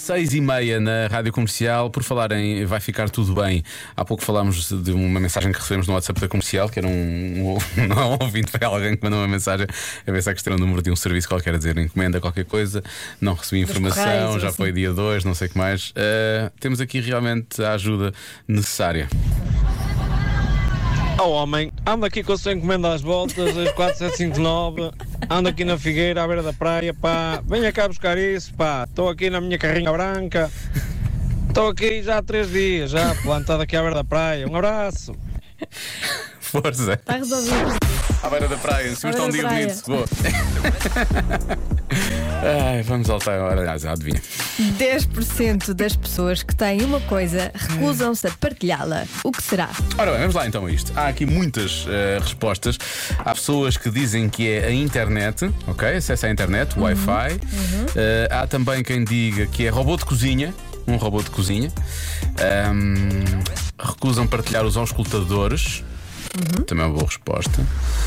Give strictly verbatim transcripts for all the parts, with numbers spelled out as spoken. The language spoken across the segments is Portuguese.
seis e meia na Rádio Comercial. Por falar em vai ficar tudo bem, há pouco falámos de uma mensagem que recebemos no WhatsApp da Comercial, que era um, um, não é um ouvinte, foi alguém que mandou uma mensagem a ver se é que tem o número de um serviço qualquer, a dizer encomenda qualquer coisa. Não recebi informação, correios, já assim. foi dia dois, não sei o que mais. Uh, temos aqui realmente a ajuda necessária. Ó oh, homem, ando aqui com a sua encomenda às voltas, as quatro sete cinco nove, ando aqui na Figueira, à beira da praia, pá, venha cá buscar isso, pá, estou aqui na minha carrinha branca, estou aqui já há três dias, já plantado aqui à beira da praia, um abraço. Força. Está resolvido. À beira da praia, se está um dia praia. bonito. Boa. Ai, vamos voltar agora. Já adivinha. dez por cento das pessoas que têm uma coisa recusam-se a partilhá-la. O que será? Ora bem, vamos lá então a isto. Há aqui muitas uh, respostas. Há pessoas que dizem que é a internet, ok? Acesso à internet, uhum. Wi-Fi. Uhum. Uh, há também quem diga que é robô de cozinha. Um robô de cozinha. Um, recusam partilhar os auscultadores. Uhum. Também é uma boa resposta.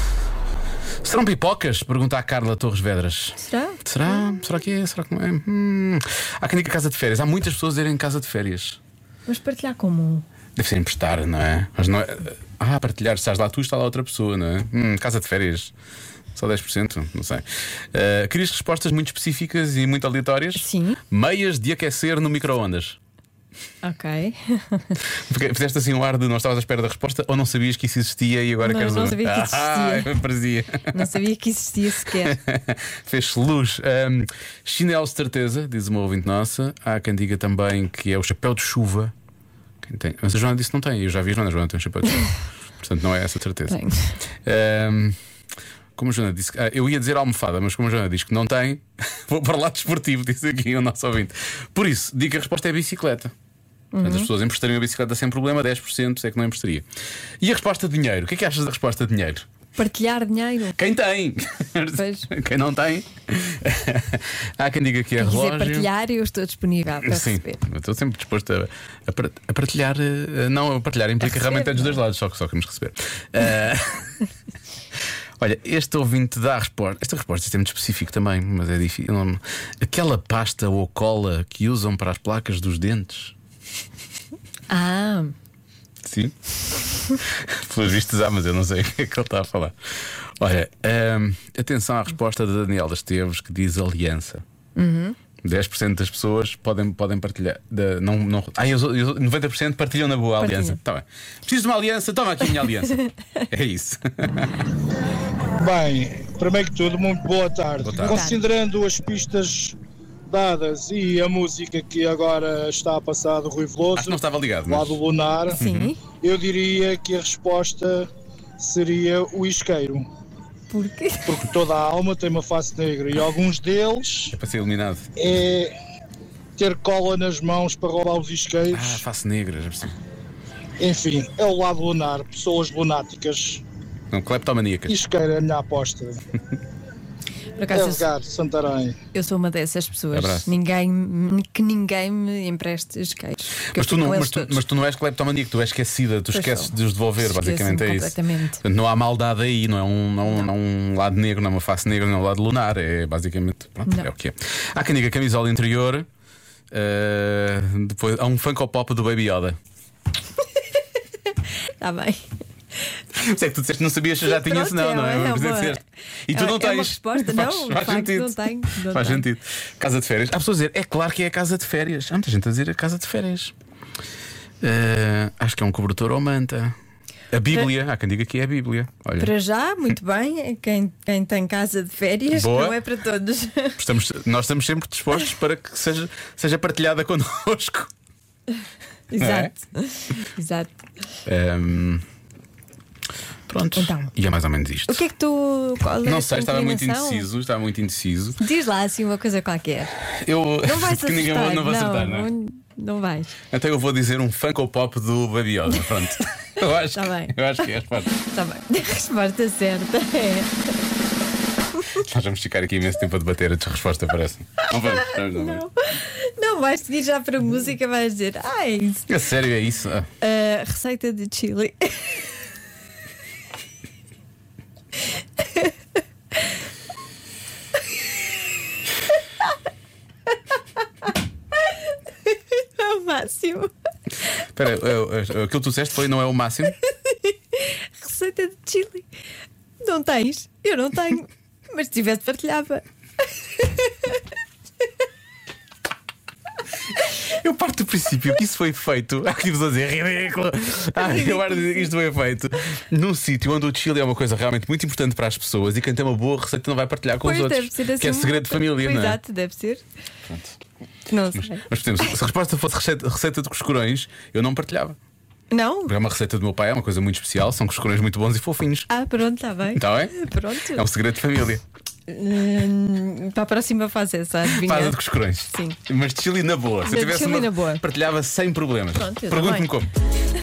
Serão pipocas? Pergunta a Carla Torres Vedras. Será? Será? Hum. Será que é? Será que não é? Hum. Há quem diga casa de férias. Há muitas pessoas a irem em casa de férias. Mas partilhar como? Deve ser emprestar, não é? Mas não é. Ah, partilhar. Estás lá tu, está lá outra pessoa, não é? Hum, casa de férias. Só dez por cento, não sei. Uh, querias respostas muito específicas e muito aleatórias? Sim. Meias de aquecer no micro-ondas. Ok. Fizeste assim um ar de não estavas à espera da resposta ou não sabias que isso existia e agora não, queres não uma? sabia que existia. Ah, parecia. Não sabia que existia sequer. Fez-se luz. Um, chinelo de certeza, diz uma ouvinte nossa. Há quem diga também que é o chapéu de chuva. Quem tem? Mas a Joana disse que não tem. Eu já vi a Joana, a Joana tem um chapéu de chuva. Portanto, não é essa de certeza. Tem. Um, Como a Joana disse, ah, eu ia dizer almofada, mas como a Joana diz que não tem, vou para o lado desportivo, disse aqui o nosso ouvinte. Por isso, digo que a resposta é bicicleta. Portanto, uhum. as pessoas emprestariam a bicicleta sem problema, dez por cento é que não emprestaria. E a resposta de dinheiro? O que é que achas da resposta de dinheiro? Partilhar dinheiro? Quem tem? Pois. Quem não tem? Há quem diga que é Quem quiser relógio. partilhar, eu estou disponível para Sim, receber. eu estou sempre disposto a, a, par- a partilhar. uh, Não, a partilhar implica A receber, realmente é dos dois não é? lados, só que só queremos receber. Uh, Olha, este ouvinte dá a resposta. Esta resposta isto é muito específico também, mas é difícil. Não- Aquela pasta ou cola que usam para as placas dos dentes. Ah, Sim. Pelos vistos há, mas eu não sei o que é que ele está a falar. Olha, hum, atenção à resposta da Daniela Esteves, que diz aliança. uhum. dez por cento das pessoas podem, podem partilhar. De, não, não, ah, eu, eu, noventa por cento partilham na boa a Partilha. aliança. Tá bem. Preciso de uma aliança, toma aqui a minha aliança. É isso. Bem, primeiro que tudo, muito boa tarde. Boa tarde. Considerando as pistas dadas e a música que agora está a passar do Rui Acho Veloso, que não estava ligado, mas... lado lunar, Sim. eu diria que a resposta seria o isqueiro. Porquê? Porque toda a alma tem uma face negra e alguns deles É para ser eliminado. é ter cola nas mãos para roubar os isqueiros. Ah, face negra, já percebi. Enfim, é o lado lunar, pessoas lunáticas. Não, cleptomaníacas. Isqueiro é a minha aposta. Por acaso, eu sou, Edgar, Santarém. eu sou uma dessas pessoas. Abraço. Ninguém, que ninguém me empreste isqueiros. Que eu Mas tu, fico não, com mas, eles tu, todos. mas tu não és cleptomaníaco, tu és esquecida, tu Pois esqueces sou. de os devolver, Esqueço-me basicamente é isso. completamente. Portanto, não há maldade aí, não é um, não, não. um lado negro, não é uma face negra, não é um lado lunar, é basicamente. Pronto, Não. é o que é. Há quem diga camisola interior, eh, depois há um Funko Pop do Baby Yoda. Está bem. Mas é que tu disseste que não sabias se eu já tinha Pronto, isso, não, não é? é uma- Mas disseste. E tu é- não é tens. uma resposta, faz, não, faz de facto, sentido. não tenho, não faz tenho. sentido. Casa de férias. Há pessoas a dizer, é claro que é a casa de férias. Há muita gente a dizer a casa de férias. Eh, acho que é um cobertor ou manta. A Bíblia, há quem diga que é a Bíblia. Olha, Para já, muito bem. Quem, quem tem casa de férias Boa. não é para todos. estamos, nós estamos sempre dispostos para que seja, seja partilhada connosco. Exato. Exato. Ehm, pronto. Então. E é mais ou menos isto. O que é que tu. Qual é Não a sei, tua estava muito inclinação? indeciso. Estava muito indeciso. Diz lá assim uma coisa qualquer. Eu Não vais porque ninguém acertar. vai- não vai acertar, não é? não, não vais. Então eu vou dizer um Funko Pop do Baby Yoda. Pronto. Eu acho, Tá bem. eu acho que é a resposta. Está bem. A resposta certa é. Nós vamos ficar aqui imenso tempo a debater a resposta, parece. Não vamos, vamos, não vamos. Não, vais seguir já para a música, vais dizer. Ah, é isso. É sério, é isso? Ah. A receita de chili. máximo. Espera, é, é, aquilo que tu disseste foi não é o máximo? Receita de chili. Não tens? Eu não tenho. Mas se tivesse, partilhava. Eu parto do princípio que isso foi feito. Aqui-vos a dizer ridículo. Ah, eu parto que isto foi feito num sítio onde o chili é uma coisa realmente muito importante para as pessoas e quem tem uma boa receita não vai partilhar com Pois, os outros. deve ser assim que é uma- segredo de família, não é? Exato, deve ser. Pronto. Não sei. Mas, por exemplo, se a resposta fosse receita, receita de coscorões, eu não partilhava. Não? Porque é uma receita do meu pai, é uma coisa muito especial. São coscorões muito bons e fofinhos. Ah, pronto, está bem. Está bem? Pronto. É um segredo de família. Hum, para a próxima fase essa, adivinha? Fada de coscorões. Sim. Mas de chili na boa. Se eu De tivesse chili uma, na boa. partilhava sem problemas. Pronto, eu Pergunte-me também. como.